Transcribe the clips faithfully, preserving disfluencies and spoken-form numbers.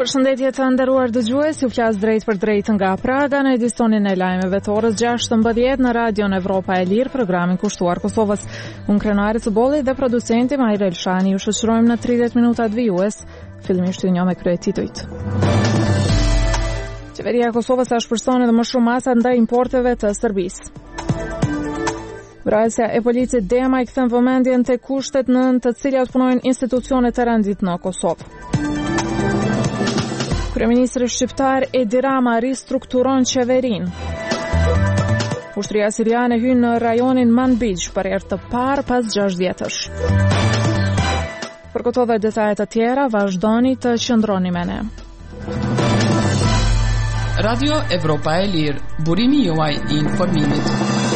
Përshëndetje të nderuar dëgjues, ju flas drejt për drejt nga Praga në edicionin e lajmeve të orës gjashtëmbëdhjetë në Radion Evropa e Lirë, programin kushtuar Kosovës. Unë Krenari Cuboli dhe producenti Majra Elshani ju shoqërojmë në tridhjetë minutat vijues. Fillimisht ju njoh me kryetitujt. Qeveria e Kosovës ka shpërthyer edhe më shumë masa ndaj importeve të Serbisë. Vrasja e policit Dema i kthen vëmendjen te kushtet nën të cilat punojnë institucionet e rendit në Kosovë. Kryeministri shqiptar Edi Rama ristrukturon qeverinë. Ushtria siriane hyn në rajonin Manbij për herë të parë pas gjashtë vjetësh. Për këto dhe detajet të tjera, vazhdoni të qëndroni me ne. Radio Evropa e Lirë, burimi juaj i informimit.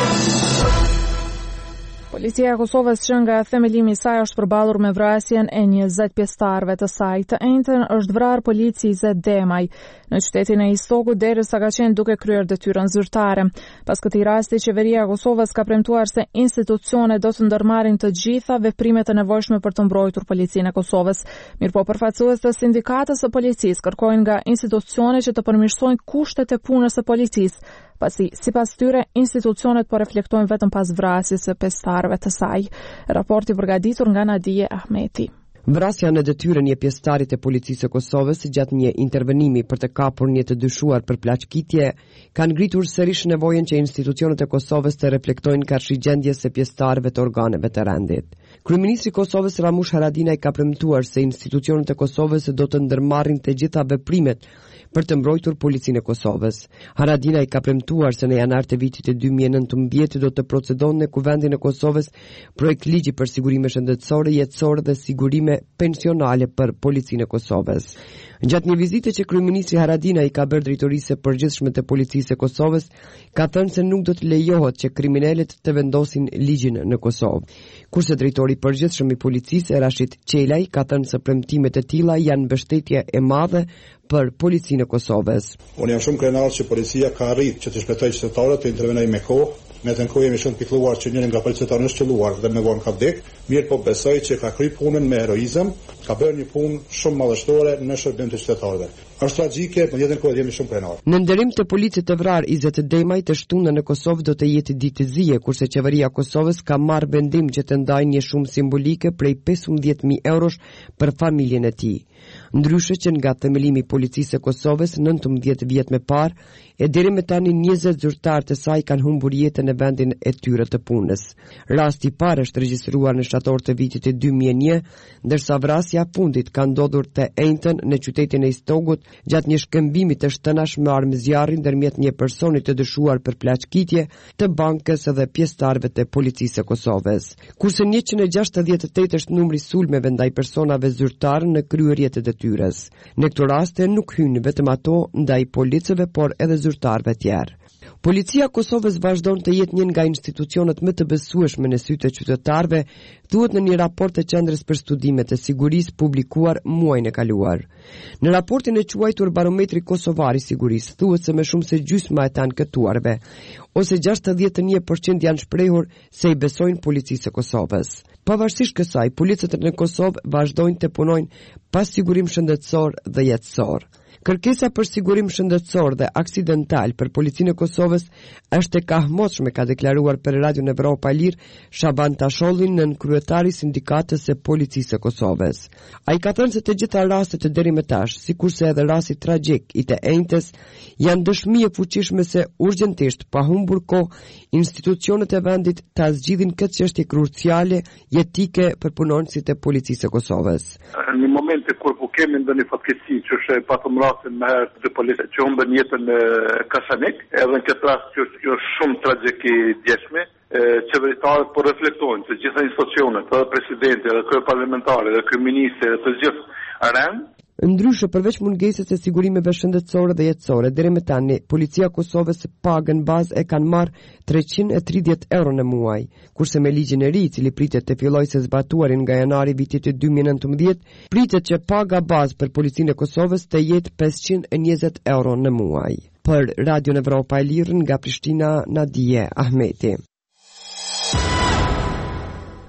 Policia e Kosovës që nga themelimi i saj është përballur me vrasjen e njëzet pjesëtarëve të saj. Të njëjtën është vrarë policie Demaj në qytetin e Istogut derisa ka qenë duke kryer detyrën zyrtare. Pas këtij rasti, qeveria e Kosovës ka premtuar se institucionet do të ndërmarrin të gjitha veprimet e nevojshme për të mbrojtur policinë e Kosovës. Mirëpo përfaqësues të sindikatës së policisë kërkojnë nga institucionet që të përmirësojnë kushtet e punës së policisë, pasi sipas tyre institucionet po reflektojnë vetëm pas vrasjes së pjesëtarëve të saj. Raporti përgatitur nga Nadije Ahmeti. Vrasja në detyrën e pjesëtarit e policisë së Kosovës gjatë një intervenimi për të kapur një të dyshuar për plaçkitje ka ngritur sërish nevojën që institucionet e Kosovës të reflektojnë karshigjdendjes së pjesëtarëve të organeve të rendit. Kryeministri i Kosovës Ramush Haradinaj ka premtuar se institucionet e Kosovës do të ndërmarrin të gjitha veprimet për të mbrojtur policinë e Kosovës. Haradinaj ka premtuar se në janar të vitit e dy mijë e nëntëmbëdhjetë do të procedon në Kuvendin e Kosovës projekt ligji për sigurime shëndetësore, jetësore dhe sigurime pensionale për policinë e Kosovës. Gjatë një vizite që kryeministri Haradinaj ka bërë drejtorisë së përgjithshme të policisë së Kosovës, ka thënë se nuk do të lejohet që kriminalet të vendosin ligjin në Kosovë. Kurse drejtori i përgjithshëm i policisë Rashid Qelaj ka thënë se premtimet e tilla janë mbështetje e madhe për policinë e Kosovës. Unë jam shumë krenar që policia ka arritur që të shpëtojë qytetarët të intervenojë me kohë. Me të kohë jemi shumë pikëlluar që njëri nga policëtarët është qelluar dhe me vonë ka vdek. Mirë po besoj që ka kryer punën me heroizëm, ka bërë një punë shumë madhështore në shërbim të qytetarëve. Është tragjike, por jetën kohë jemi shumë krenar. Në nderim të policit të vrarë Izet Demaj të shtunën në Kosovë do të jetë ditëzie, kurse qeveria e Kosovës ka marrë vendim që të ndajë një shumë simbolike prej pesëmbëdhjetë mijë eurosh për familjen e tij. Ndryshe që nga themelimi i policisë së Kosovës nëntëmbëdhjetë vjet më parë, e deri më tani njëzet zyrtarë të saj kanë humbur jetën në vendin e tyre të punës. Rasti i parë është regjistruar në shtator të vitit e dy mijë e një, ndërsa vrasja fundit ka ndodhur të njëjtën në qytetin e Istogut gjatë një shkëmbimi të shtënash me armë zjarri ndërmjet një personi të dyshuar për plaçkitje të bankës dhe pjesëtarëve të policisë së Kosovës. Kurse njëqind e gjashtëdhjetë e tetë është numri i sulmeve ndaj personave zyrtarë në kryerje të detyrës. Në këto raste nuk hynë vetëm ato ndaj policëve, por edhe zyrtarëve tjerë. Policia e Kosovës vazhdon të jetë një nga institucionet më të besueshme në sy të qytetarëve, thuhet në një raport të Qendrës për Studime të Sigurisë publikuar muajin e kaluar. Në raportin e quajtur Barometri Kosovar i Sigurisë, thuhet se më shumë se gjysma e të anketuarve, ose gjashtëdhjetë e një përqind janë shprehur se i besojnë policisë së Kosovës. Pavarësisht kësaj, policët në Kosovë vazhdojnë të punojnë pa sigurim shëndetësor dhe jetësor. Kërkesa për sigurim shëndetësor dhe aksidental për policinë e Kosovës është e kahmosshme, ka deklaruar për Radion Evropa e Lirë Shaban Tasholli, nën kryetari i sindikatës së policisë së Kosovës. Ai ka thënë se të gjitha rastet e deri më tash, sikurse edhe rasti tragjik i të njëjtës, janë dëshmi e fuqishme se urgjentisht pa humbur kohë institucionet e vendit ta zgjidhin këtë çështje kruciale jetike për punonësit e policisë së Kosovës. Në momente kur po kemi ndonjë fatkeqësi që është patëm rastin me herë të policë që humbën jetën në Kasanik, edhe në këtë rast që është shumë tragjik i djeshme, qeveritarët po reflektojnë se gjitha institucionet, edhe presidenti, edhe krye parlamentare, edhe kryeministri, edhe të gjithë rend. Ndryshe, përveç mungesës së sigurimeve shëndetësore dhe jetësore, deri më tani policia e Kosovës pagën bazë e kanë marrë treqind e tridhjetë euro në muaj, kurse me ligjin e ri, i cili pritet të fillojë së zbatuarin nga janari vitit dy mijë e nëntëmbëdhjetë, pritet që paga bazë për policinë e Kosovës të jetë pesëqind e njëzet euro në muaj. Për Radion Evropa e Lirë nga Prishtina, Nadije Ahmeti.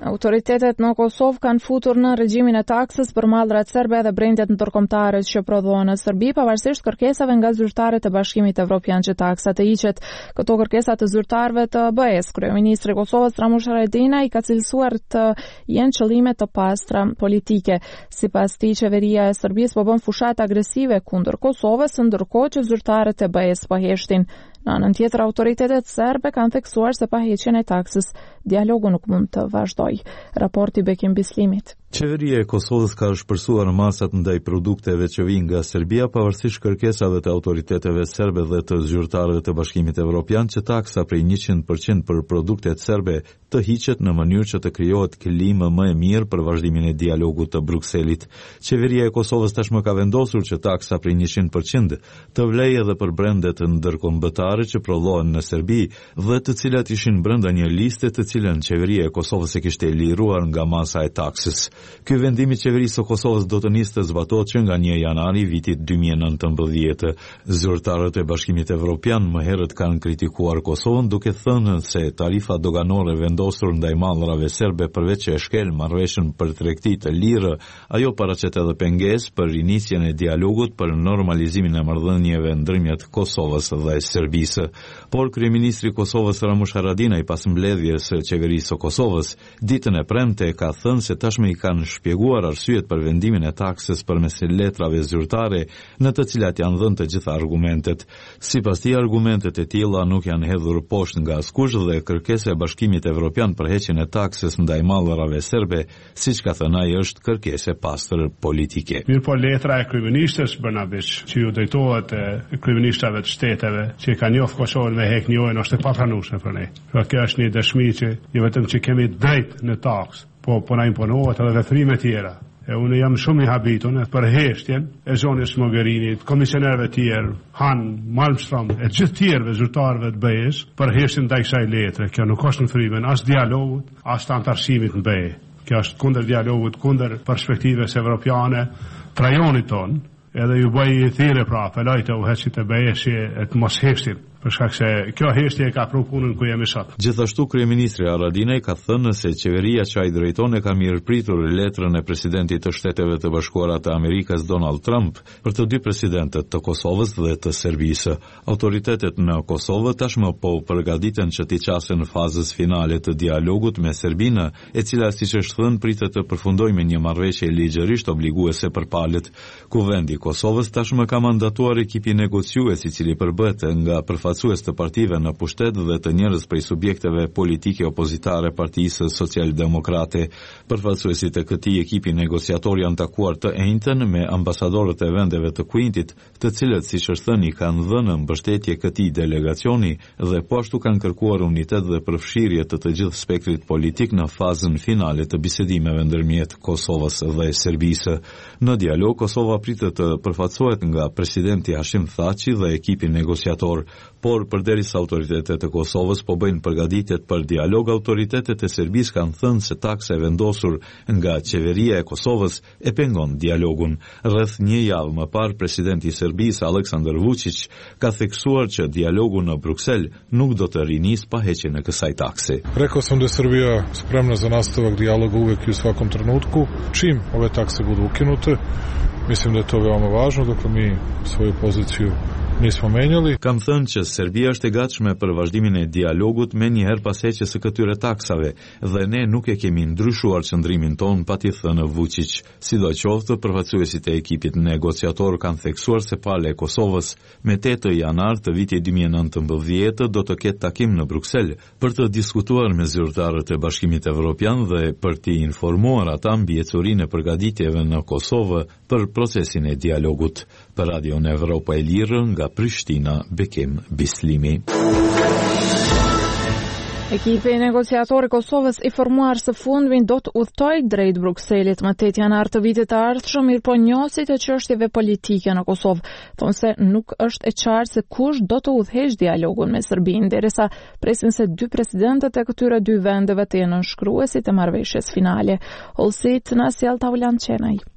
Autoritetet në Kosovë kanë futur në regjimin e taksës për mallrat serbe dhe brendet ndërkombëtare që prodhohen në Serbi, pavarësisht kërkesave nga zyrtarët e Bashkimit Evropian që taksa të hiqet. Këto kërkesa të zyrtarëve të B E-s, kryeministri i Kosovës Ramush Haradinaj ka cilësuar të jenë qëllime të pastra politike. Sipas tij, qeveria e Serbisë po bën fushat agresive kundër Kosovës, ndërkohë që zyrtarët e B E-s po heshtin. Në anën tjetër, autoritetet serbe kanë theksuar se pa heqjen e taksës, dialogu nuk mund të vazhdojë. Raporti Bekim Bislimit. Qeveria e Kosovës ka shpërsuar masat ndaj produkteve që vijnë nga Serbia, pavarësisht kërkesave të autoriteteve serbe dhe të zyrtarëve të Bashkimit Evropian që taksa prej njëqind përqind për produktet serbe të hiqet në mënyrë që të krijohet klimë më e mirë për vazhdimin e dialogut të Brukselit. Qeveria e Kosovës tashmë ka vendosur që taksa prej njëqind përqind të vlejë edhe për brendet ndërkombëtare që prodhohen në Serbi dhe të cilat ishin brenda një liste të cilën qeveria e Kosovës e kishte liruar nga masa e taksës. Ky vendim i qeverisë së Kosovës do të nisë të zbatohet që nga një janari vitit dy mijë e nëntëmbëdhjetë. Zyrtarët e Bashkimit Evropian më herët kanë kritikuar Kosovën duke thënë se tarifa doganore vendosur ndaj mallrave serbe përveç që e shkel marrëveshjen për tregti të lirë, ajo paraqet edhe pengesë për rinisjen e dialogut për normalizimin e marrëdhënieve ndërmjet Kosovës dhe Serbisë. Por kryeministri i Kosovës Ramush Haradinaj pas mbledhjes së qeverisë së Kosovës ditën e premte ka thënë se tashmë i kanë shpjeguar arsyet për vendimin e taksës përmes letrave zyrtare në të cilat janë dhënë të gjitha argumentet. Sipas tij, argumentet e tilla nuk janë hedhur poshtë nga askush dhe kërkesa e Bashkimit Evropian për heqjen e taksës ndaj mallrave serbe, siç ka thënë ai, është kërkesë pastër politike. Mirpo letra e kryeministës Brnabić, që ju drejtohet kryeministrave të shteteve që kanë njohur Kosovën me hek njëojnë, është e papranueshme për ne. Kjo është një dëshmi që jo vetëm që kemi drejt në taksë, po po na imponohet edhe veprime tjera. E unë jam shumë i habitur për heshtjen e zonës Mogherinit, komisionerëve të tjerë, Han, Malmström, e gjithë tjerëve zyrtarëve të B E-s për heshtjen ndaj kësaj letre. Kjo nuk është në frymën as dialogut, as të antarësimit në B E. Kjo është kundër dialogut, kundër perspektivës evropiane, trajonit ton, edhe ju bëj i thire pra, apeloj të uheqit e B E-s e të mos heshtin. Për shkak se kjo heshtje ka pru punën ku jemi sot. Gjithashtu kryeministri Haradinaj ka thënë se qeveria që ai drejton e ka mirëpritur letrën e presidentit të Shteteve të Bashkuara të Amerikës Donald Trump për të dy presidentët të Kosovës dhe të Serbisë. Autoritetet në Kosovë tashmë po përgatiten që t'i qasen fazës finale të dialogut me Serbinë, e cila siç është thënë pritet të përfundojë me një marrëveshje ligjërisht obliguese për palët. Kuvendi i Kosovës tashmë ka mandatuar ekipin negociues i cili përbëhet nga përfaqësues të partive në pushtet dhe të njerëz prej subjekteve politike opozitare Partisë Socialdemokrate. Përfaqësuesit e këtij ekipi negociator janë takuar të njëjtën me ambasadorët e vendeve të Kuintit, të cilët siç është thënë kanë dhënë mbështetje këtij delegacioni dhe po ashtu kanë kërkuar unitet dhe përfshirje të të gjithë spektrit politik në fazën finale të bisedimeve ndërmjet Kosovës dhe Serbisë. Në dialog Kosova pritet të përfaqësohet nga presidenti Hashim Thaçi dhe ekipi negociator. Por përderisa autoritetet e Kosovës po bëjnë përgatitjet për dialog, autoritetet e Serbisë kanë thënë se taksa e vendosur nga qeveria e Kosovës e pengon dialogun. Rreth një javë më parë, presidenti i Serbisë Aleksandar Vučić ka theksuar që dialogu në Bruksel nuk do të rinis pa heqjen e kësaj takse. Rekao sam da je Srbija spremna za nastavak dijaloga uvek i u svakom trenutku. Čim ove takse budu ukinute, mislim da je to veoma važno, dakle mi svoju poziciju nismo menjali. Kam thënë që Serbia është e gatshme për vazhdimin e dialogut me njëherë pas heqjes së këtyre taksave dhe ne nuk e kemi ndryshuar qëndrimin ton, pati thënë Vučić. Sidoqoftë, përfaqësuesit e ekipit negociator kanë theksuar se pala e Kosovës me tetë janar të vitit dy mijë e nëntëmbëdhjetë do të ketë takim në Bruksel për të diskutuar me zyrtarët e Bashkimit Evropian dhe për t'i informuar ata mbi ecurinë e përgatitjeve në Kosovë për procesin e dialogut. Për Radion Evropa e Lirë nga Prishtina, Bekim Bislimi. Ekipi negociator i Kosovës i formuar së fundmi do të udhtojë drejt Brukselit më tetë janar të vitit të ardhshëm, mirëpo njohësit e çështjeve politike në Kosovë thonë se nuk është e qartë se kush do të udhëheqë dialogun me Serbinë, derisa presin se dy presidentët e këtyre dy vendeve të jenë nënshkruesit e marrëveshjes finale. Holsit na sjell Taulan Qenaj.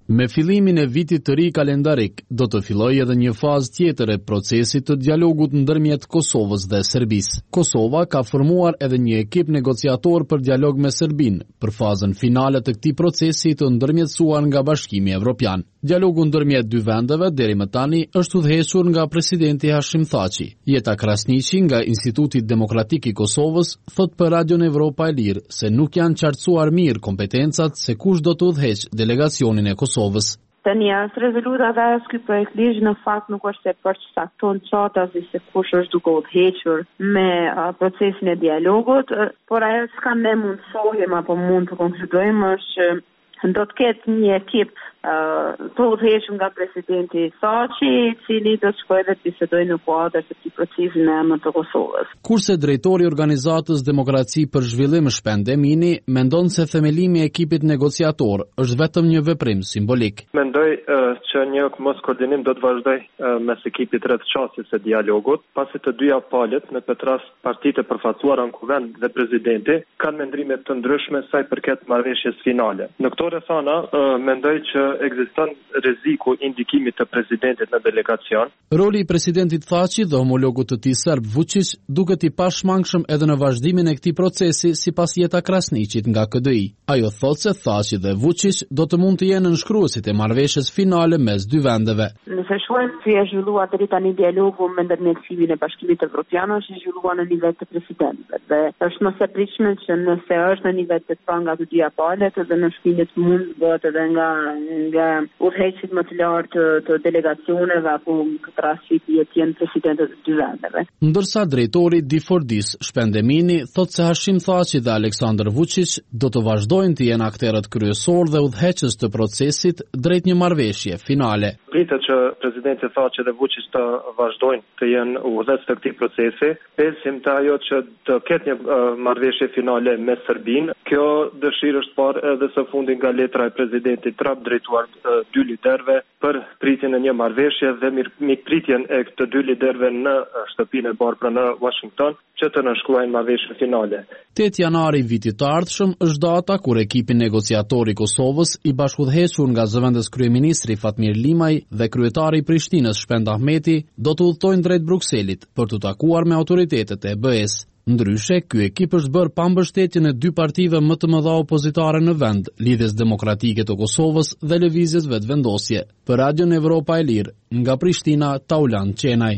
Me fillimin e vitit të ri kalendarik, do të fillojë edhe një fazë tjetër e procesit të dialogut ndërmjet Kosovës dhe Serbisë. Kosova ka formuar edhe një ekip negociator për dialog me Serbinë për fazën finale të këtij procesi të ndërmjetësuar nga Bashkimi Evropian. Dialogu ndërmjet dy vendeve deri më tani është udhëhequr nga presidenti Hashim Thaçi. Jeta Krasniqi nga Instituti Demokratik i Kosovës thot për Radion Evropa e Lirë se nuk janë qartësuar mirë kompetencat se kush do të udhëheqë delegacionin e Kosovës. Tani as rezoluta dhe as ky projekt ligj në fakt nuk është se përcakton çatazi se kush është duke udhëhequr me uh, procesin e dialogut, uh, por ajo s'ka ne mundsohem apo mund të konkludojmë është që do të ketë një ekip uh, të udhëhequr nga presidenti Thaçi, i cili do të shkojë dhe të bisedojë në kuadër të këtij procesi në emër të Kosovës. Kurse drejtori i organizatës Demokraci për Zhvillim Shpend Emini mendon se themelimi i ekipit negociator është vetëm një veprim simbolik. Mendoj uh, që një mos koordinim do të vazhdoj uh, mes ekipit rreth çështjes së dialogut, pasi të dyja palët, në këtë rast partitë e përfaqësuara në kuvend dhe presidenti, kanë mendrime të ndryshme sa i përket marrëveshjes finale. Në këto rrethana uh, mendoj që ekziston rreziku i ndikimit të presidentit në delegacion. Roli i presidentit Thaçi dhe homologut të tij serb Vučić duket i pashmangshëm edhe në vazhdimin e këtij procesi sipas Jeta Krasniqit nga K D I. Ajo thotë se Thaçi dhe Vučić do të mund të jenë nënshkruesit e marrëveshjes finale mes dy vendeve. Nëse shohim si është zhvilluar deri tani dialogu me ndërmjetësimin e Bashkimit Evropian, është zhvilluar në nivel të presidentëve. Dhe është mos e pritshme që nëse është në nivel të parë nga të dyja palët, edhe në shpinët mund të bëhet edhe nga nga udhëheqësit më të lartë të, të delegacioneve apo në këtë rast që jenë presidentët e dy vendeve. Ndërsa drejtori Difordis Shpend Emini thotë se Hashim Thaçi dhe Aleksandar Vučić do të vazhdojnë të jenë aktorët kryesor dhe udhëheqës të procesit drejt një marrëveshje finale. Pritet që presidenti Thaçi dhe Vučić të vazhdojnë të jenë udhëheqës të këtij procesi, besim të ajo që të ketë një uh, marrëveshje finale me Serbinë. Kjo dëshirë është parë edhe së fundi nga letra e presidentit Trump drejtuar uh, dy liderëve për pritjen e një marrëveshje dhe mikpritjen e të dy liderëve në shtëpinë e bardhë në Washington që të nënshkruajnë marrëveshjen finale. tetë janari vitit të ardhshëm është data kur ekipi negociator i Kosovës i bashkëudhëhequr nga zëvendës kryeministri Fatmir Limaj dhe kryetari i Prishtinës Shpend Ahmeti do të udhtojnë drejt Brukselit për të takuar me autoritetet e B E-s. Ndryshe, ky ekip është bërë pa mbështetjen e dy partive më të mëdha opozitare në vend, Lidhjes Demokratike të Kosovës dhe Lëvizjes Vetvendosje. Për Radion Evropa e Lirë, nga Prishtina, Taulan Qenaj.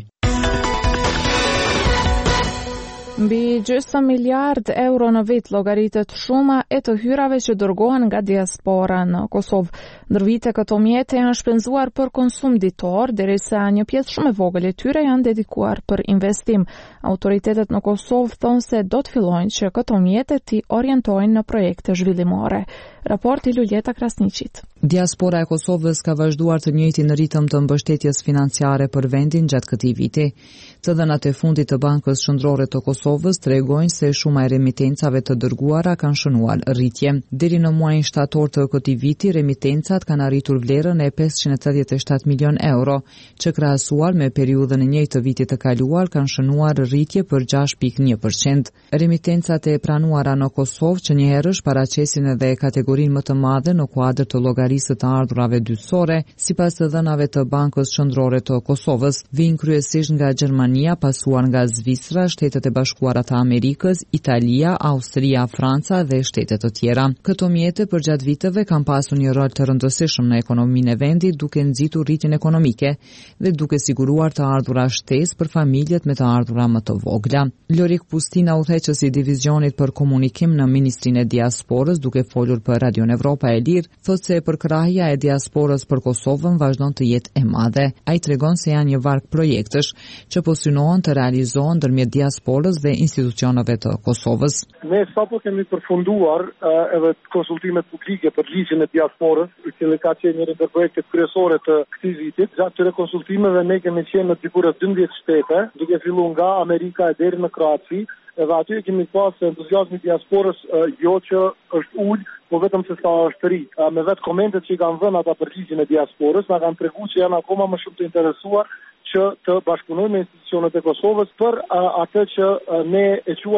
Mbi gjysmë miliard euro në vit llogaritet shuma e të hyrave që dërgohen nga diaspora në Kosovë. Ndër vite këto mjete janë shpenzuar për konsum ditor, derisa një pjesë shumë e vogël e tyre janë dedikuar për investim. Autoritetet në Kosovë thonë se do të fillojnë që këto mjete të orientojnë në projekte zhvillimore. Raporti Luljeta Krasniqit. Diaspora e Kosovës ka vazhduar të njëjtin ritëm të mbështetjes financiare për vendin gjatë këtij viti. Të dhënat e fundit të Bankës Qendrore të Kosovës tregojnë se shuma e remitencave të dërguara kanë shënuar rritje. Deri në muajin shtator të këtij viti, remitencat kanë arritur vlerën e pesëqind e tridhjetë e shtatë milion euro, që krahasuar me periudhën e njëjtë të vitit të kaluar kanë shënuar rritje për gjashtë pikë një përqind. Remitencat e pranuara në Kosovë që një herësh paraqesin edhe kategorinë më të madhe në kuadër të llogarisë të ardhurave dytësore, sipas të dhënave të Bankës Qendrore të Kosovës, vijnë kryesisht nga Gjermania, pasuar nga Zvicra, Shtetet e Bashkuara të Amerikës, Italia, Austria, Franca dhe shtete të tjera. Këto mjete përgjatë viteve kanë pasur një rol të rëndësishëm në ekonominë e vendit, duke nxitur rritjen ekonomike dhe duke siguruar të ardhura shtesë për familjet me të ardhura më të vogla. Lorik Pustina, udhëheqësi i divizionit për komunikim në Ministrinë e Diasporës, duke folur për Radion Evropa e Lirë, thotë se përkrahja e diasporës për Kosovën vazhdon të jetë e madhe. Ai tregon se janë një varg projektesh që po synohen të realizohen ndërmjet diasporës dhe institucioneve të Kosovës. Ne sapo kemi përfunduar uh, edhe konsultimet publike për ligjin e diasporës, i cili ka qenë një ndër projektet kryesore të këtij viti. Gjatë këtyre konsultimeve ne kemi qenë në diku rreth dymbëdhjetë shtete, duke filluar nga Amerika e deri në Kroaci, edhe aty kemi pasur entuziazmin e diasporës uh, jo që është ul, po vetëm se sa është ri. Uh, me vetë komentet që i kanë dhënë ata për ligjin e diasporës, na kanë treguar që janë akoma më shumë të interesuar që të bashkëpunojmë me institucionet e Kosovës për uh, atë që uh, ne e quajmë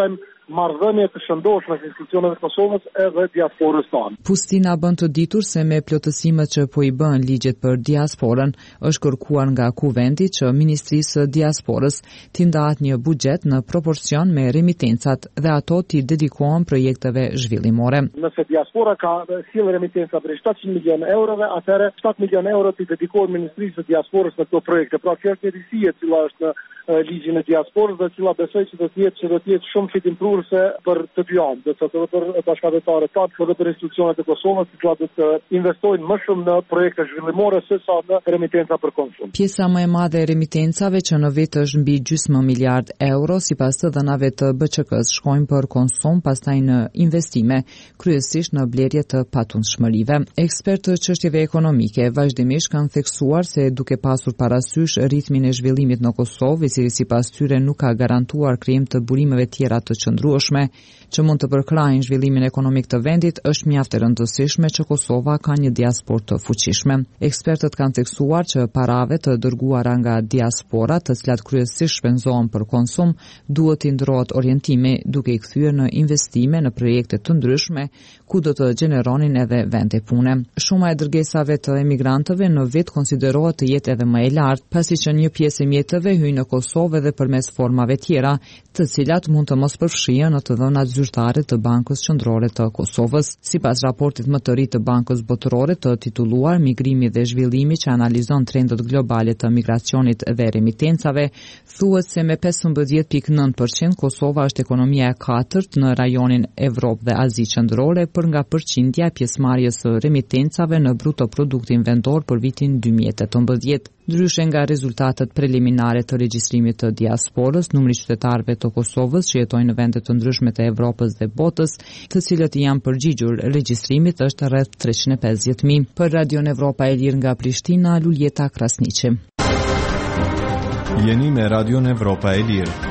marrëdhënie të shëndoshme me institucionet e Kosovës edhe diasporës tonë. Pustina bën të ditur se me plotësimet që po i bën ligjet për diasporën, është kërkuar nga Kuvendi që Ministrisë së Diasporës t'i ndahet një buxhet në proporcion me remitencat dhe ato t'i dedikohen projekteve zhvillimore. Nëse diaspora ka sjellë remitenca për shtatëqind milionë eurove, atëherë shtatë milionë euro t'i dedikohen Ministrisë së Diasporës në këto projekte. Pra kjo është një risi e cila është në ligjin e diasporës dhe cila besoj që do të jetë që do të jetë shumë fitimprurëse për të dy anët, do të thotë për bashkëdhetarët tanë dhe për institucionet e Kosovës, që do të investojnë më shumë në projekte zhvillimore se sa në remitenca për konsum. Pjesa më e madhe e remitencave që në vit është mbi gjysmë miliard euro, sipas të dhënave të B Q K-s, shkojnë për konsum, pastaj në investime, kryesisht në blerje të patundshmërive. Ekspertë të çështjeve ekonomike vazhdimisht kanë theksuar se duke pasur parasysh ritmin e zhvillimit në Kosovë, i cili sipas tyre nuk ka garantuar krijim të burimeve tjera të qëndrueshme që mund të përkrajnë zhvillimin ekonomik të vendit, është mjaft e rëndësishme që Kosova ka një diasporë të fuqishme. Ekspertët kanë theksuar që parave të dërguara nga diaspora, të cilat kryesisht shpenzohen për konsum, duhet t'i ndrohet orientimi duke i kthyer në investime në projekte të ndryshme ku do të gjeneronin edhe vende pune. Shuma e dërgesave të emigrantëve në vit konsiderohet të jetë edhe më e lartë, pasi që një pjesë e mjetëve hyjnë në Kosovë edhe përmes formave tjera, të cilat mund të mos përfshihen në të dhënat zyrtare të Bankës Qendrore të Kosovës. Sipas raportit më të ri të Bankës Botërore të titulluar Migrimi dhe zhvillimi, që analizon trendet globale të migracionit dhe remitencave, thuhet se me pesëmbëdhjetë pikë nëntë përqind Kosova është ekonomia e katërt në rajonin Evropë dhe Azi Qendrore për nga përqindja e pjesëmarrjes së remitencave në bruto produktin vendor për vitin dy mijë e tetëmbëdhjetë. Ndryshe nga rezultatet preliminare të regjistrimit të diasporës, numri i qytetarëve të Kosovës që jetojnë në vende të ndryshme të Evropës dhe botës, të cilët janë përgjigjur regjistrimit, është rreth treqind e pesëdhjetë mijë. Për Radion Evropa e Lirë nga Prishtina, Luljeta Krasniqi. Jeni me Radion Evropa e Lirë.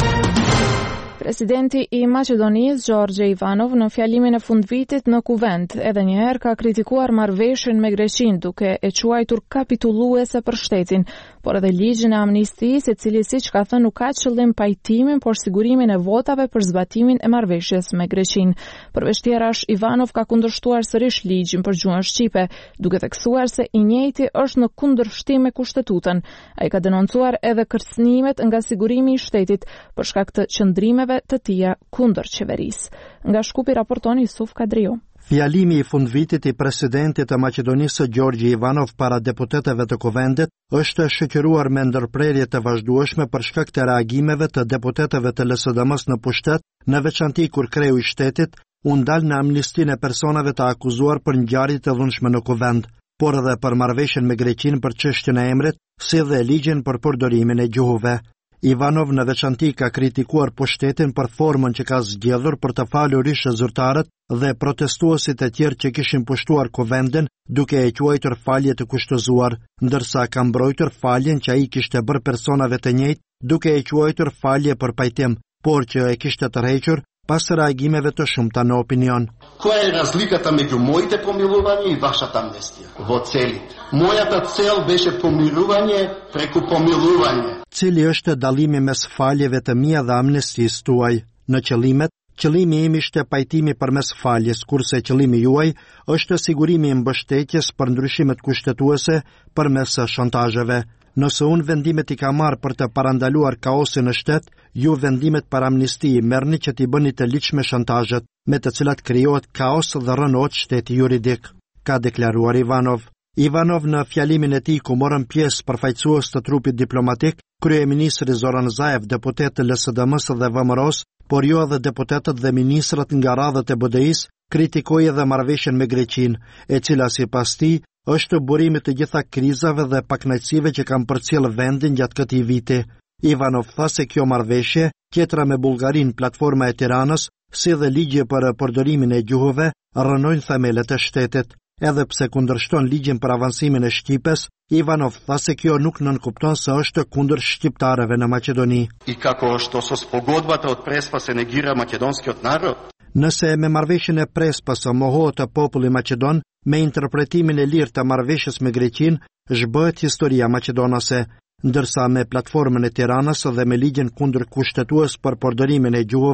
Presidenti i Maqedonisë, Gjorgje Ivanov, në fjalimin e fundvitit në Kuvend, edhe njëherë ka kritikuar marrëveshjen me Greqinë, duke e quajtur kapitulluese për shtetin, por edhe ligjin e amnistisë, i cili siç ka thënë nuk ka qëllim pajtimin, por sigurimin e votave për zbatimin e marrëveshjes me Greqinë. Përveç tjerash, Ivanov ka kundërshtuar sërish ligjin për gjuhën shqipe, duke theksuar se i njëjti është në kundërshtim me Kushtetutën. Ai ka denoncuar edhe kërcënimet nga sigurimi i shtetit për shkak të qëndrimeve të tija kundër qeverisë. Nga Shkupi raporton Yusuf Kadriu. Fjalimi i fundvitit i presidentit të Maqedonisë Gjorgje Ivanov para deputetëve të Kuvendit është shoqëruar me ndërprerje të vazhdueshme për shkak të reagimeve të deputetëve të L S D M-s në pushtet, në veçanti kur kreu i shtetit u ndal në amnistinë e personave të akuzuar për ngjarje të dhunshme në Kuvend, por edhe për marrëveshjen me Greqinë për çështjen e emrit, si dhe ligjin për përdorimin e gjuhëve. Ivanov në veçanti ka kritikuar pushtetin për formën që ka zgjedhur për të falur ish zyrtarët dhe protestuesit e tjerë që kishin pushtuar Kuvendin, duke e quajtur falje të kushtëzuar, ndërsa ka mbrojtur faljen që ai kishte bërë personave të njëjtë, duke e quajtur falje për pajtim, por që e kishte tërhequr pas reagimeve të shumta në opinion. Која е разликата меѓу моите помилување и вашата амнестија? Во целите. Мојата цел беше помирување преку помилување. Cili është dallimi mes faljeve të mia dhe amnestisë tuaj? Në qëllimet, qëllimi im ishte pajtimi përmes faljes, kurse qëllimi juaj është sigurimi i mbështetjes për ndryshimet kushtetuese përmes shantazheve. Nëse unë vendimet i ka marrë për të parandaluar kaosin në shtet, ju vendimet për amnisti i merrni që t'i bëni të ligjshme shantazhet, me të cilat krijohet kaos dhe rënohet shteti juridik, ka deklaruar Ivanov. Ivanov në fjalimin e tij ku morën pjesë përfaqësues të trupit diplomatik, kryeministri Zoran Zaev, deputet të L S D M-s dhe V M R-s, por jo edhe deputetët dhe ministrat nga radhët e B D I-s, kritikoi edhe marrëveshjen me Greqinë, e cila sipas tij është burimi të gjitha krizave dhe pakënaqësive që kanë përcjellë vendin gjatë këtij viti. Ivanov tha se kjo marrëveshje, tjetra me Bullgarinë, platforma e Tiranës, si dhe ligji për përdorimin e gjuhëve, rënojnë themelet e shtetit. Edhe pse kundërshton ligjin për avansimin e Shqipes, Ivanov tha se kjo nuk nënkupton se është kundër shqiptarëve në Maqedoni. И како што со спогодбата од Преспа се негира македонскиот народ? Nëse me marrëveshjen e Prespës mohohet populli maqedon, me interpretimin e lirë të marrëveshjes me Greqinë, zhbëhet historia maqedonase, ndërsa me platformën e Tiranës dhe me ligjin kundër kushtetues për përdorimin e gjuhëve,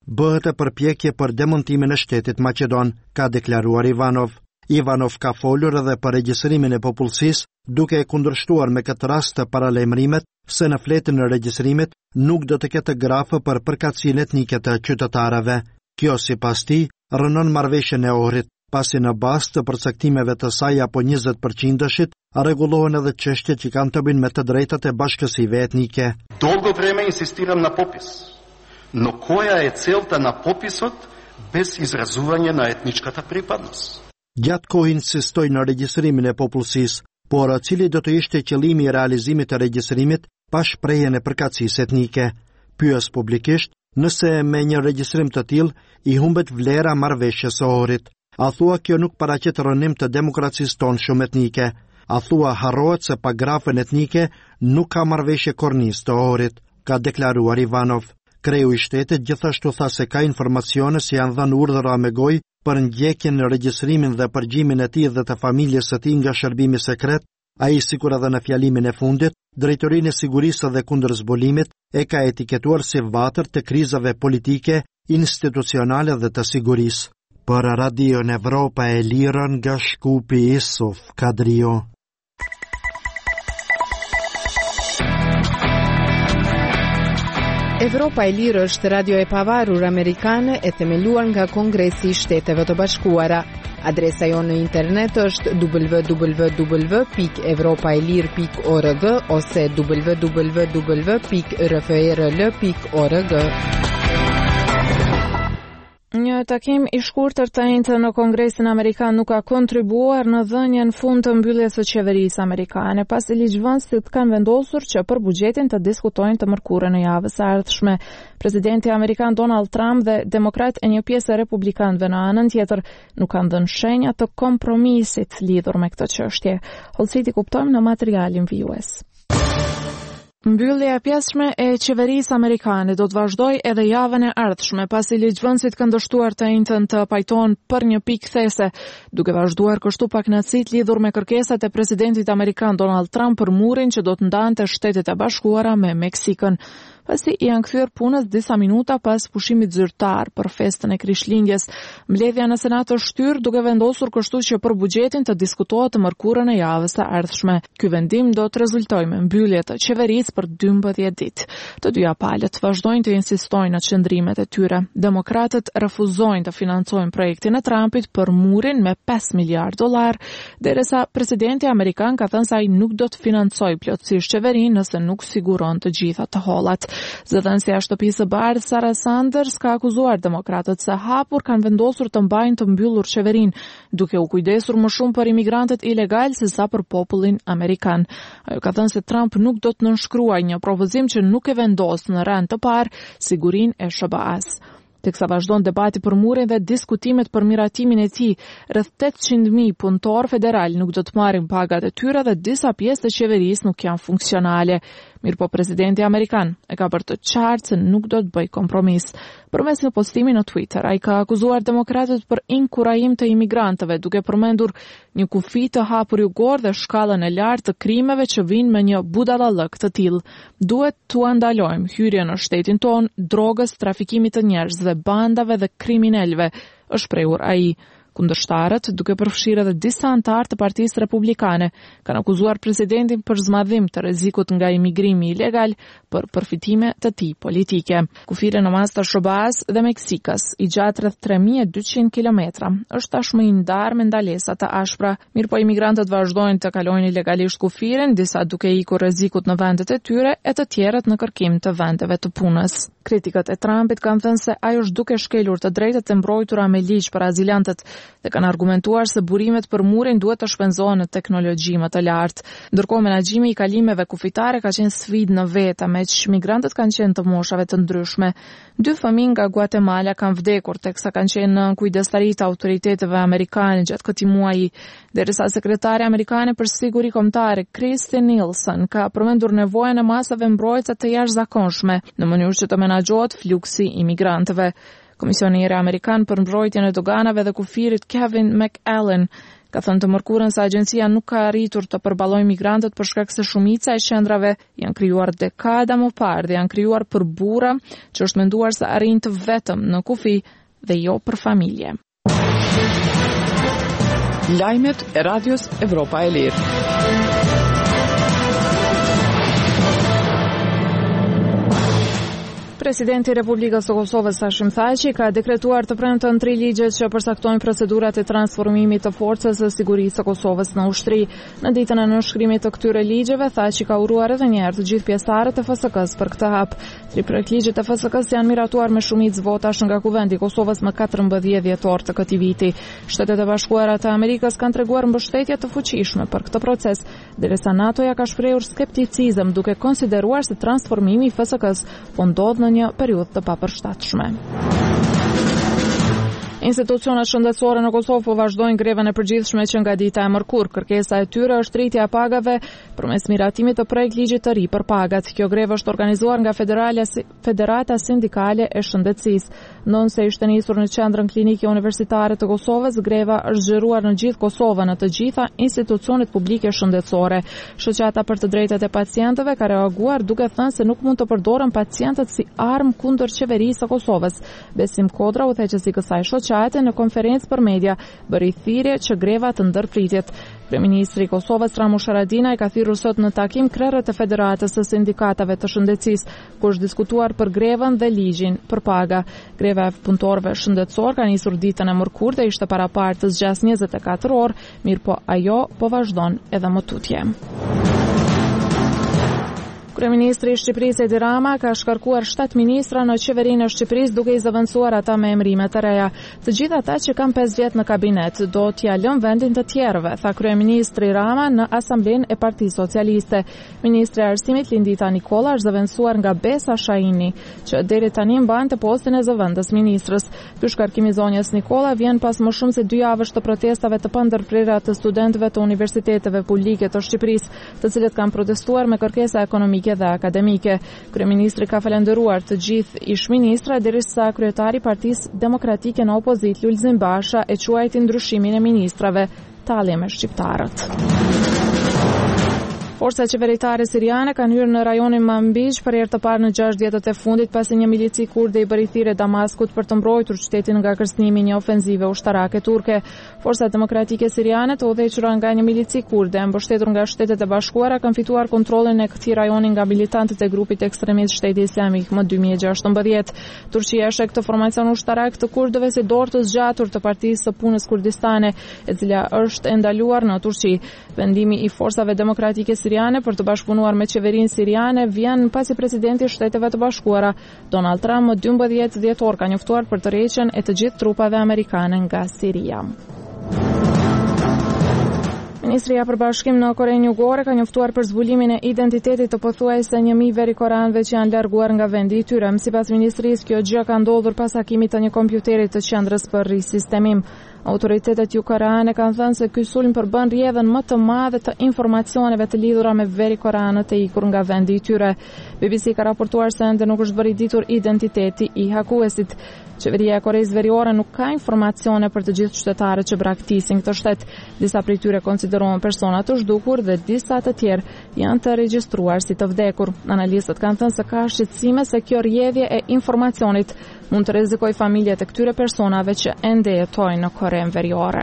bëhet e përpjekje për demontimin e shtetit Maqedon, ka deklaruar Ivanov. Ivanov ka folur edhe për regjistrimin e popullsisë, duke e kundërshtuar me këtë rast të paralajmërimet se në fletën e regjistrimit nuk do të ketë grafe për përkatësinë etnike të qytetarëve. Kjo sipas tij rënon marrëveshjen e Ohrit, pasi në bazë të përcaktimeve të saj apo njëzet përqind-shit rregullohen edhe çështjet që kanë të bëjnë me të drejtat e bashkësive etnike. Долго време инсистирам на попис, но која е целта на пописот без изразување на етничката припадност? Gjatë kohë insistoj në regjistrimin e popullsisë, por cili do të ishte qëllimi i realizimit të regjistrimit pa shprehjen e përkatësisë etnike? Pyes publikisht nëse me një regjistrim të tillë i humbet vlera marrëveshjes së Ohrit. A thua kjo nuk paraqet rënim të demokracisë tonë shumë etnike? A thua harrohet se pa grafen etnike nuk ka marrëveshje kornisë të Ohrit, ka deklaruar Ivanov. Kreu i shtetit gjithashtu tha se ka informacione se janë dhënë urdhra me gojë për ndjekjen në regjistrimin dhe përgjimin e tij dhe të familjes së tij nga shërbimi sekret. Ai, sikur edhe në fjalimin e fundit, Drejtorinë e Sigurisë dhe Kundërzbulimit e ka etiketuar si vatër të krizave politike, institucionale dhe të sigurisë. Për Radion Evropa e Lirën nga Shkupi Isuf Kadrio. Evropa e Lirë është radio e pavarur amerikane e themeluar nga Kongresi i Shteteve të Bashkuara. Adresa jonë në internet është w w w pikë evropaelir pikë org ose w w w pikë r f r l pikë org. Një takim i shkurtër të enjtë në Kongresin Amerikan nuk ka kontribuar në dhënien fund të mbylljes së qeverisë amerikane, pasi ligjvënësit kanë vendosur që për buxhetin të diskutojnë të mërkurën e javës së ardhshme. Presidenti amerikan Donald Trump dhe demokrat e një pjesë e republikanëve në anën tjetër nuk kanë dhënë shenja të kompromisit lidhur me këtë çështje. Hollësiti kuptojmë në materialin vijues. Mbyllja e pjesshme e qeverisë amerikane do të vazhdojë edhe javën e ardhshme, pasi ligjvënësit kanë dështuar të njëjtën të pajtohen për një pikë these, duke vazhduar kështu pakënaqësitë lidhur me kërkesat e presidentit amerikan Donald Trump për murin që do të ndante Shtetet e Bashkuara me Meksikën. Pasi i janë kthyer punës disa minuta pas pushimit zyrtar për festën e Krishtlindjes, mbledhja në Senat është shtyr duke vendosur kështu që për buxhetin të diskutohet të mërkurën e javës së ardhshme. Ky vendim do të rezultojë me mbyllje të qeverisë për dymbëdhjetë ditë. Të dyja palët vazhdojnë të insistojnë në qëndrimet e tyre. Demokratët refuzojnë të financojnë projektin e Trumpit për murin me pesë miliardë dollar, derisa presidenti amerikan ka thënë se ai nuk do të financojë plotësisht qeverinë nëse nuk siguron të gjitha të hollat. Zëdhënësja e Shtëpisë së Bardhë Sarah Sanders ka akuzuar demokratët se hapur kanë vendosur të mbajnë të mbyllur qeverinë, duke u kujdesur më shumë për imigrantët ilegal se sa për popullin amerikan. Ajo ka thënë se Trump nuk do të nënshkruajë një propozim që nuk e vendos në rand të parë sigurinë e S B A-s. Teksa vazhdon debati për murin dhe diskutimet për miratimin e tij, rreth tetëqind mijë punëtor federal nuk do të marrin pagat e tyre dhe disa pjesë të qeverisë nuk janë funksionale. Mirpo presidenti amerikan e ka bërë të qartë se nuk do të bëjë kompromis. Përmes një postimi në Twitter, ai ka akuzuar demokratët për inkurajim të imigrantëve, duke përmendur një kufi të hapur jugor dhe shkallën e lartë të krimeve që vijnë me një budallallëk të tillë. Duhet t'u ndalojmë hyrjen në shtetin ton, drogës, trafikimit të njerëzve, bandave dhe kriminalëve, është prehur ai. Kundërshtarët, duke përfshirë edhe disa anëtar të Partisë Republikane, kanë akuzuar presidentin për zmadhim të rrezikut nga imigrimi ilegal për përfitime të tij politike. Kufiri në mas të S B A-s dhe Meksikës, i gjatë rreth tre mijë e dyqind kilometra, është tashmë i ndarë me ndalesa të ashpra. Mirëpo imigrantët vazhdojnë të kalojnë ilegalisht kufirin, disa duke ikur rrezikut në vendet e tyre e të tjerët në kërkim të vendeve të punës. Kritikët e Trumpit kanë thënë se ai është duke shkelur të drejtat e mbrojtura me ligj për azilantët dhe kanë argumentuar se burimet për murin duhet të shpenzohen në teknologji më të lartë. Ndërkohë menaxhimi i kalimeve kufitare ka qenë sfidë në vetë, me që migrantët kanë qenë të moshave të ndryshme. Dy fëmijë nga Guatemala kanë vdekur teksa kanë qenë në kujdestaritë të autoriteteve amerikane gjatë këtij muaji, derisa sekretari amerikane për siguri kombëtare Kristi Nielsen ka përmendur nevojën e masave mbrojtëse të jashtëzakonshme në mënyrë që të menaxhohet fluksi i migrantëve. Komisionieri amerikan për mbrojtjen e doganave dhe kufirit Kevin McAllen Ka thënë të mërkurën se agjencia nuk ka arritur të përballojë migrantët për shkak se shumica e qendrave janë krijuar dekada më parë dhe janë krijuar për burra që është menduar se arrin të vetëm në kufi dhe jo për familje. Lajmet e Radios Evropa e Lirë. Presidenti i Republikës së Kosovës Hashim Thaçi ka dekretuar të premten tri ligjet që përcaktojnë procedurat e transformimit të forcës së sigurisë së Kosovës në ushtri. Në ditën e nënshkrimit të këtyre ligjeve, Thaçi ka uruar edhe një herë të gjithë pjesëtarët e F S K-s për këtë hap. Tri projektligjet e F S K-s janë miratuar me shumicë votash nga Kuvendi i Kosovës më katërmbëdhjetë dhjetor të këtij viti. Shtetet e Bashkuara të Amerikës kanë treguar mbështetje të fuqishme për këtë proces, derisa NATO-ja ka shprehur skepticizëm duke konsideruar se transformimi i F S K-s po ndodh në një periudhë të papërshtatshme. Institucionet shëndetësore në Kosovë po vazhdojnë grevën e përgjithshme që nga dita e mërkurë. Kërkesa e tyre është rritja e pagave përmes miratimit të projektligjit të ri për pagat. Kjo grevë është organizuar nga Federata Sindikale e Shëndetësisë. Ndonse ishte nisur në qendrën klinike universitare të Kosovës, greva është zhëruar në gjithë Kosovën në të gjitha institucionet publike shëndetësore. Shoqata për të drejtat e pacientëve ka reaguar duke thënë se nuk mund të përdoren pacientët si armë kundër qeverisë së Kosovës. Besim Kodra, udhëheqësi i kësaj shoqate, në konferencë për media bëri thirrje që greva të ndërpritet. Kryeministri i Kosovës Ramush Haradinaj ka thirrur sot në takim krerët e Federatës së Sindikatave të Shëndetësisë, ku është diskutuar për grevën dhe ligjin për paga. Greva e punëtorëve shëndetësor ka nisur ditën e mërkurë dhe ishte paraparë të zgjas njëzet e katër orë, mirë po ajo po vazhdon edhe më tutje. Kryeministri i Shqipërisë Edi Rama ka shkarkuar shtatë ministra në qeverinë e Shqipërisë duke i zëvendësuar ata me emrime të reja. Të gjithë ata që kanë pesë vjet në kabinet do t'ia lënë vendin të tjerëve, tha kryeministri Rama në Asamblenë e Partisë Socialiste. Ministri i Arsimit Lindita Nikolla është zëvendësuar nga Besa Shahini, që deri tani mbante postin e zëvendës ministrës. Ky shkarkim i zonjës Nikolla vjen pas më shumë se dy javësh të protestave të pandërprirura të studentëve të universiteteve publike të Shqipërisë, të cilët kanë protestuar me kërkesa ekonomike dhe akademike. Kryeministri ka falendëruar të gjithë ish-ministra derisa kryetari i Partisë Demokratike në opozit Lulzim Basha e quajti ndryshimin e ministrave talje me shqiptarët. Forcat qeveritare siriane kanë hyrë në rajonin Manbij për herë të parë në gjashtë ditët e fundit pasi një milici kurde i bëri thirrje Damaskut për të mbrojtur qytetin nga kërcënimi i një ofenzive ushtarake turke. Forcat demokratike siriane të udhëhequra nga një milici kurde, mbështetur nga Shtetet e Bashkuara, kanë fituar kontrollin e këtij rajoni nga militantët e grupit ekstremist Shteti Islamik më dy mijë e gjashtëmbëdhjetë. Turqia e sheh këtë formacion ushtarak të kurdëve si dorë të zgjatur të Partisë së Punës Kurdistane, e cila është e ndaluar në Turqi. Vendimi i forcave demokratike siriane për të bashkëpunuar me qeverinë siriane vjen pasi presidenti i Shteteve të Bashkuara Donald Trump më dymbëdhjetë dhjetor ka njoftuar për tërheqjen e të gjithë trupave amerikane nga Siria. Ministria për Bashkim në Korenë Jugore ka njoftuar për zbulimin e identitetit të pothuajse një mijë veri koranëve që janë larguar nga vendi i tyre. Sipas ministrisë, kjo gjë ka ndodhur pas hakimit të një kompjuteri të qendrës për risistemim. Autoritetet jugokoreane kanë thënë se ky sulm përbën rrjedhën më të madhe të informacioneve të lidhura me veri koranët e ikur nga vendi i tyre. B B C ka raportuar se ende nuk është bërë i ditur identiteti i hakuesit. Qeveria e Koreas Veriore nuk ka informacione për të gjithë qytetarët që braktisin këtë shtet. Disa prej tyre konsiderohen persona të zhdukur dhe disa të tjerë janë të regjistruar si të vdekur. Analistët kanë thënë se ka shqetësime se kjo rrjedhje e informacionit mund të rrezikojë familjet e këtyre personave që ende jetojnë në Korenë Veriore.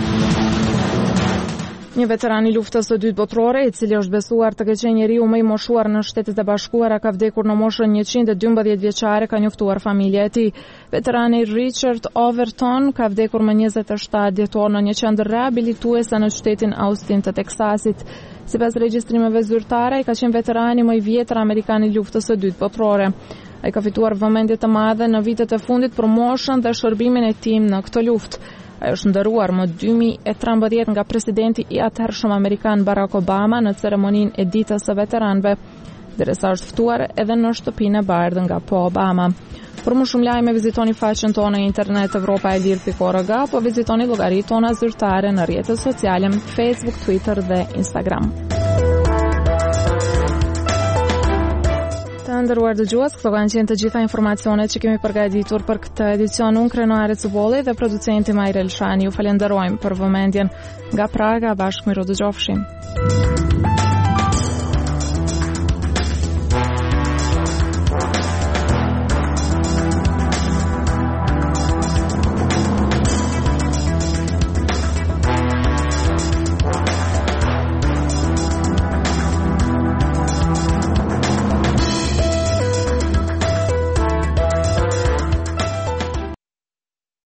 Një veteran i luftës së dytë botërore, i cili është besuar të ketë qenë njeriu më i moshuar në Shtetet e Bashkuara, ka vdekur në moshën njëqind e dymbëdhjetë vjeçare, ka njoftuar familja e tij. Veterani Richard Overton ka vdekur më njëzet e shtatë dhjetor në një qendër reabilituese në qytetin Austin të Teksasit. Sipas regjistrimeve zyrtare, ai ka qenë veterani më i vjetër amerikan i luftës së dytë botërore. Ai ka fituar vëmendje të madhe në vitet e fundit për moshën dhe shërbimin e tij në këtë luftë. Ai është nderuar më dy mijë e trembëdhjetë nga presidenti i atëhershëm amerikan Barack Obama në ceremoninë e ditës së veteranëve, derisa është ftuar edhe në shtëpinë e bardhë nga po Obama. Për më shumë lajme vizitoni faqen tonë në internet europa e lirë pikë org apo vizitoni llogaritë tona zyrtare në rrjetet sociale Facebook, Twitter dhe Instagram. Të nderuar dëgjues, këto kanë qenë të gjitha informacionet që kemi përgatitur për këtë edicion. Unë Krenuare Cubolli dhe producenti Majrel Shani. Ju falenderojmë për vëmendjen. Nga Praga bashkë miru dëgjofshim.